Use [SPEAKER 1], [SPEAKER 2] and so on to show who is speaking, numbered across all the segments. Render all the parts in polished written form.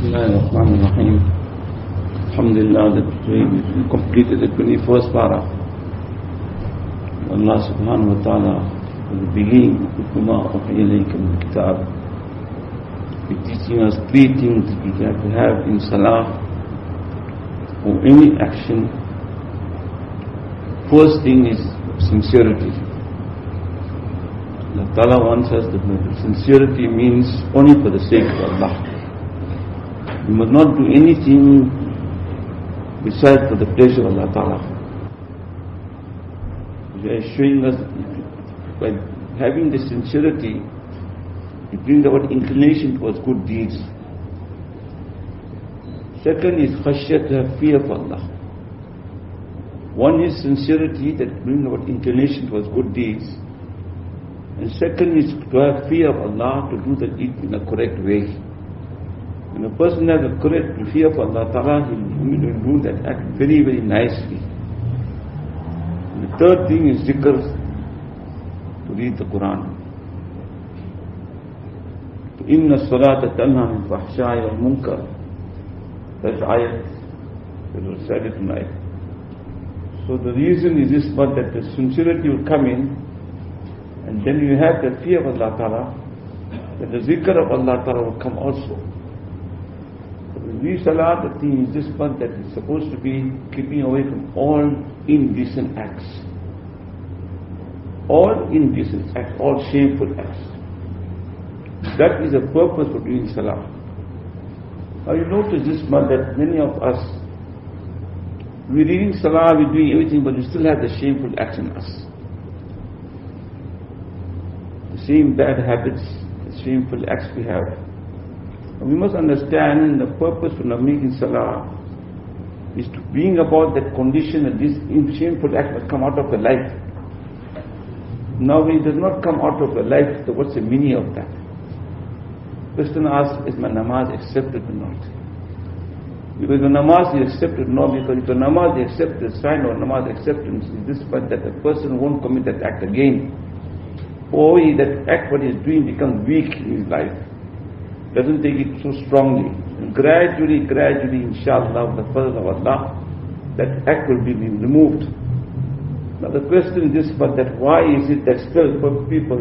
[SPEAKER 1] Bismillahirrahmanirrahim. Alhamdulillah that we completed the 21st para. Allah subhanahu wa ta'ala will begin Ukuma ilaykum kitab. He's teaching us three things that we have to have in salah or any action. First thing is sincerity. Allah Ta'ala wants us that sincerity means only for the sake of Allah. We must not do anything besides for the pleasure of Allah Ta'ala. They are showing us by having the sincerity, it brings about inclination towards good deeds. Second is khashyat, to have fear of Allah. One is sincerity that brings about inclination towards good deeds. And second is to have fear of Allah, to do the deed in a correct way. When a person has a correct fear of Allah Ta'ala, he will do that act very, very nicely. And the third thing is zikr, to read the Quran. Inna salata tanha min fahsha'i wal munkar. That's ayat that was recited tonight. So the reason is this one, that the sincerity will come in, and then you have the fear of Allah Ta'ala, that the zikr of Allah Ta'ala will come also. We salah, the thing is this one, that is supposed to be keeping away from all indecent acts. All indecent acts, all shameful acts. That is the purpose for doing salah. Now you notice this one, that many of us, we're reading salah, we're doing everything, but we still have the shameful acts in us. The same bad habits, the shameful acts we have. We must understand the purpose for making salah is to bring about that condition that this shameful act must come out of the life. Now when it does not come out of the life, so what's the meaning of that? Question asks, is my namaz accepted or not? Because the namaz is accepted or not, because if the namaz is accepted, the sign of namaz acceptance is this, but that the person won't commit that act again. Or that act what he is doing becomes weak in his life. Doesn't take it so strongly. And gradually, inshallah, with the fadl of Allah, that act will be removed. Now the question is this, but that why is it that still for people,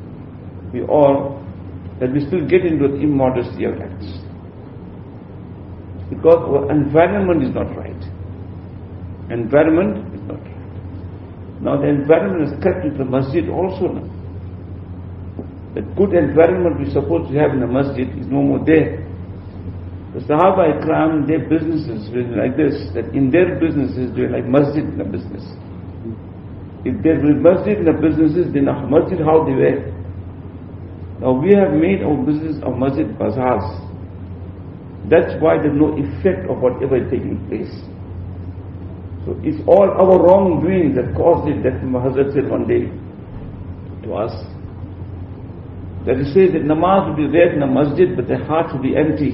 [SPEAKER 1] that we still get into the immodesty of acts? Because our environment is not right. Environment is not right. Now the environment is kept into the masjid also now. The good environment we're supposed to have in the masjid is no more there. The Sahaba Ikram, their businesses were like this, that in their businesses they were like masjid in the business. If there was masjid in the businesses, then masjid how they were. Now we have made our business of masjid bazaars. That's why there's no effect of whatever is taking place. So it's all our wrongdoing that caused it. That Hazrat said one day to us, that he says that namaz will be read in the masjid, but the heart will be empty.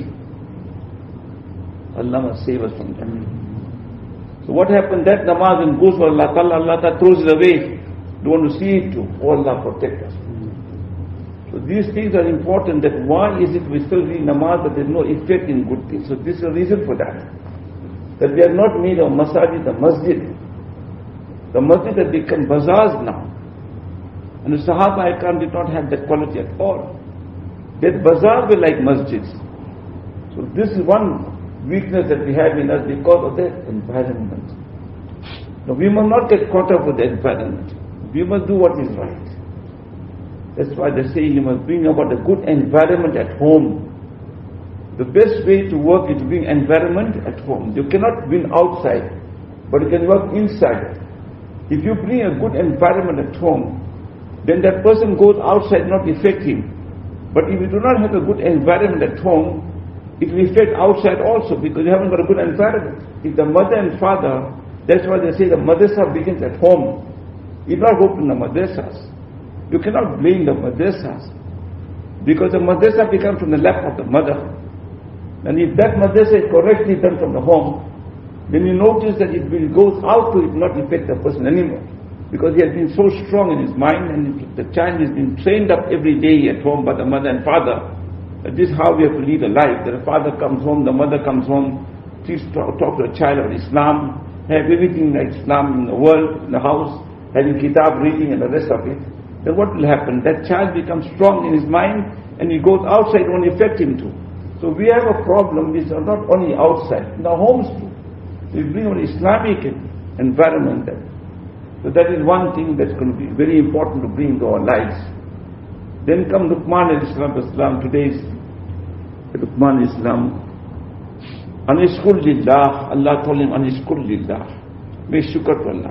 [SPEAKER 1] Allah must save us from that. So what happened? That namaz and goes for Allah Ta'ala throws it away. Don't want to see it too. Oh, Allah protect us. So these things are important, that why is it we still read namaz but there's no effect in good things? So this is a reason for that. That we have not made our masajid the masjid. The masjid has become bazaars now. And the Sahaba Ikram did not have that quality at all. That bazaar were like masjids. So this is one weakness that we have in us because of the environment. Now we must not get caught up with the environment. We must do what is right. That's why they say you must bring about a good environment at home. The best way to work is to bring environment at home. You cannot bring outside, but you can work inside. If you bring a good environment at home, then that person goes outside, not affect him. But if you do not have a good environment at home, it will affect outside also, because you haven't got a good environment. If the mother and father, that's why they say the madrasa begins at home. You not go to the madrasas. You cannot blame the madrasas, because the madrasa becomes from the lap of the mother. And if that madrasa is correctly done from the home, then you notice that it goes out to it not affect the person anymore. Because he has been so strong in his mind, and the child has been trained up every day at home by the mother and father, This is how we have to lead a life. That the father comes home, the mother comes home, teach, talk to a child about Islam, have everything like Islam in the world, in the house, having kitab reading and the rest of it. Then what will happen? That child becomes strong in his mind and he goes outside, it won't affect him too. So we have a problem which are not only outside, in our homes too. We bring an Islamic environment there. So that is one thing that's going to be very important to bring to our lives. Then come Luqman al-Islam. Today's Luqman al-Islam. Anishkur lillah. Allah told him, Anishkur lillah. Make shukr to Allah.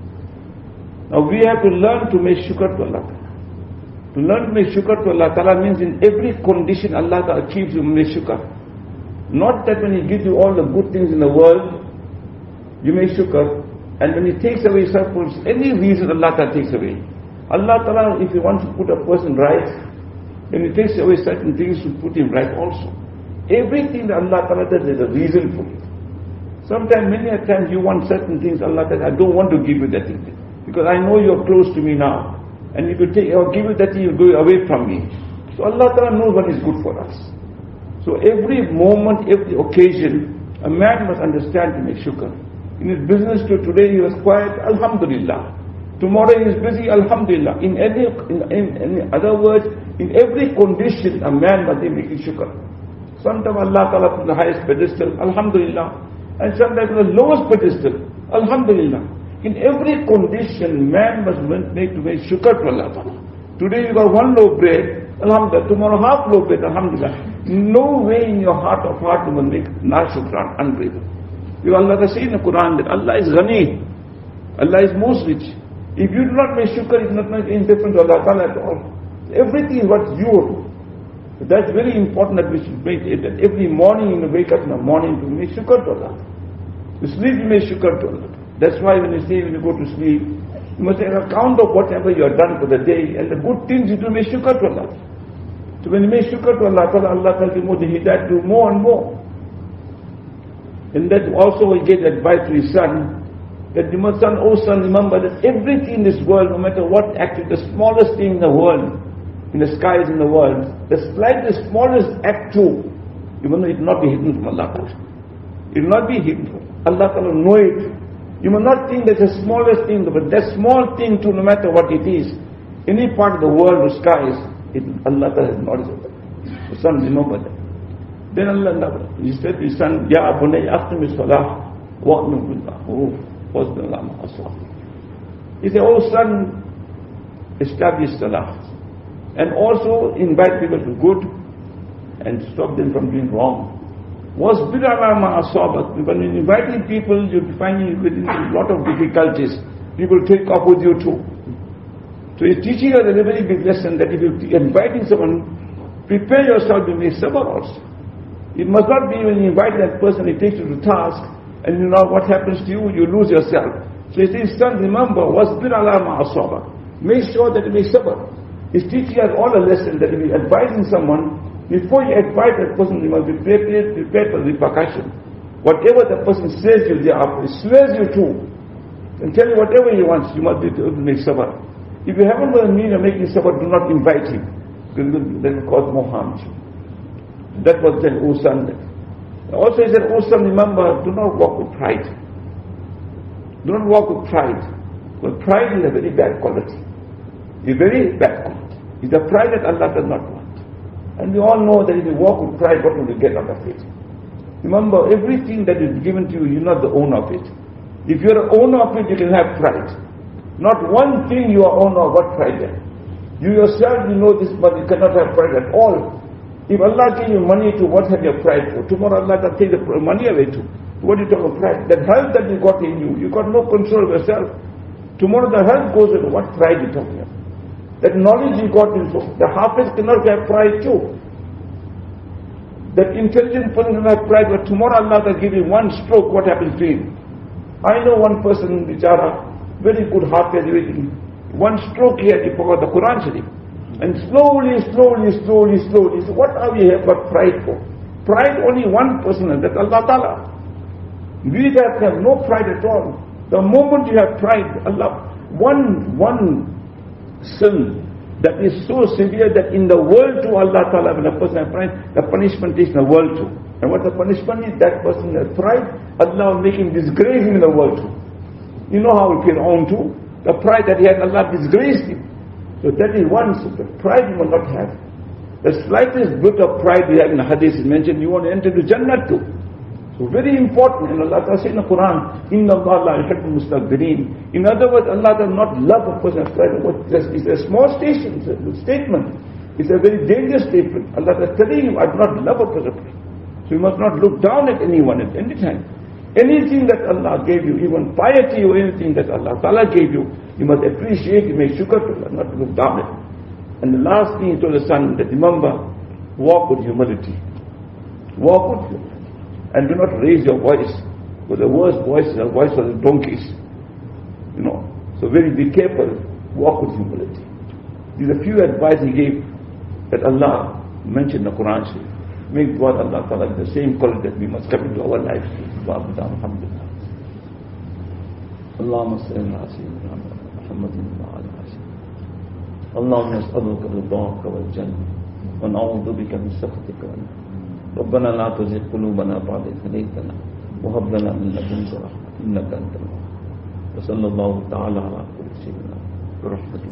[SPEAKER 1] Now we have to learn to make shukr to Allah. To learn to make shukr to Allah Ta'ala means in every condition Allah Ta'ala keeps you make shukr. Not that when He gives you all the good things in the world, you make shukr. And when He takes away for any reason Allah Ta'ala takes away. Allah Ta'ala, if He wants to put a person right, when He takes away certain things to put him right also. Everything that Allah Ta'ala does, there's a reason for it. Sometimes, many a times you want certain things, Allah Ta'ala, I don't want to give you that thing. Because I know you're close to me now. And if you take or give you that thing, you'll go away from me. So Allah Ta'ala knows what is good for us. So every moment, every occasion, a man must understand to make shukr. In his business today he was quiet, Alhamdulillah. Tomorrow he is busy, Alhamdulillah. In other words, in every condition, a man must be making shukr. Sometimes Allah Ta'ala put the highest pedestal, Alhamdulillah. And sometimes the lowest pedestal, Alhamdulillah. In every condition, man must make shukr to Allah Ta'ala. Today you got one loaf bread, Alhamdulillah. Tomorrow half loaf bread, Alhamdulillah. No way in your heart of heart you will make na shukran, ungrateful. Because Allah Ta'ala says in the Quran that Allah is ghani. Allah is most rich. If you do not make shukr, it's not indifferent to Allah Ta'ala at all. Everything is what you do. That's very important that we should make it. That every morning you wake up in the morning to make shukr to Allah. You sleep, you make shukr to Allah. That's why when you say when you go to sleep, you must take account of whatever you have done for the day and the good things you do, make shukr to Allah. So when you make shukr to Allah, Allah tells you more, He does do more and more. And that also He gave advice to His son, that you must, son, remember that everything in this world, no matter what act, the smallest thing in the world, in the skies in the world, the slightest, smallest act too, even though it will not be hidden from Allah. It will not be hidden from Allah. Allah will know it. You must not think that's the smallest thing, but that small thing too, no matter what it is, any part of the world or skies, Allah has knowledge of that. So son, remember that. Then Allah, He said to His son, Ya Bunay, Aqimi Salah, wa'nu bil ma'ruf, wasbir ala ma asab. He said, oh son, establish Salah. And also invite people to good and stop them from doing wrong. Wasbir ala ma asabak. When you're inviting people, you'll be finding a lot of difficulties. People take up with you too. So He's teaching us a very big lesson that if you're inviting someone, prepare yourself to make sabr also. It must not be when you invite that person, he takes you to task, and you know what happens to you, you lose yourself. So He says, son, remember, wasbir ala ma asabak. Make sure that you make sabr. He's teaching us all a lesson that if you're advising someone, before you advise that person, you must be prepared for repercussion. Whatever the person says you thereafter, he swears you to, and tell you whatever he wants, you must be able to make sabr. If you haven't got a mean of making sabr, do not invite him, because then it will cause more harm to you. That was then, O son. Also he said, O son, remember, do not walk with pride. Do not walk with pride. Because pride is a very bad quality. It's a very bad quality. It's a pride that Allah does not want. And we all know that if you walk with pride, what will you get out of it? Remember, everything that is given to you, you're not the owner of it. If you're the owner of it, you can have pride. Not one thing you are owner of, what pride there? You yourself, you know this, but you cannot have pride at all. If Allah gave you money to, what have you pride for? Tomorrow Allah can take the money away too. What do you talk of pride? That health that you got in you, you got no control of yourself. Tomorrow the health goes away. What pride you talking about? That knowledge you got in, the Hafiz cannot have pride too. That intelligent person cannot have pride, but tomorrow Allah will give you one stroke, what happens to him? I know one person, Bichara, very good Hafiz, one stroke he had, he forgot the Quran Sharif. And slowly, so what are we here but pride for? Pride only one person, and that's Allah Ta'ala. We that have no pride at all. The moment you have pride, Allah, one sin that is so severe that in the world too, Allah Ta'ala, when a person has pride, the punishment is in the world too. And what the punishment is, that person has pride, Allah will make him disgrace him in the world too. You know how Fir'aun too, the pride that he had, Allah disgraced him. So that is one, so the pride you will not have. The slightest bit of pride we have in the hadith is mentioned, you want to enter to Jannah too. So very important, and Allah Ta'ala says in the Quran, Inna Allah la yuhibbul mustakbirin. In other words, Allah does not love a person of pride. It's a small statement, it's a statement. It's a very dangerous statement. Allah is telling you, I do not love a person of pride. So you must not look down at anyone at any time. Anything that Allah gave you, even piety or anything that Allah Ta'ala gave you, you must appreciate, you make shukr to Allah, not to look down at it. And the last thing he told the son, that remember, walk with humility. Walk with humility. And do not raise your voice, because the worst voice is the voice of the donkeys. You know, so be careful, walk with humility. These are few advice he gave that Allah mentioned in the Quran. Make dua Allah Ta'ala the same quality that we must come into our lives. Alhamdulillah. Allahumma salli ala sayyidina Muhammadin wa ala alihi. Allahumma nas'aluka ridaka wal jannah wa na'udhu bika min sakhatika wal nar. ربنا لا تزغ قلوبنا بعد إذ هديتنا وهب لنا من لدنك رحمة إنك أنت الوهاب وصلى الله تعالى على سيدنا برحمته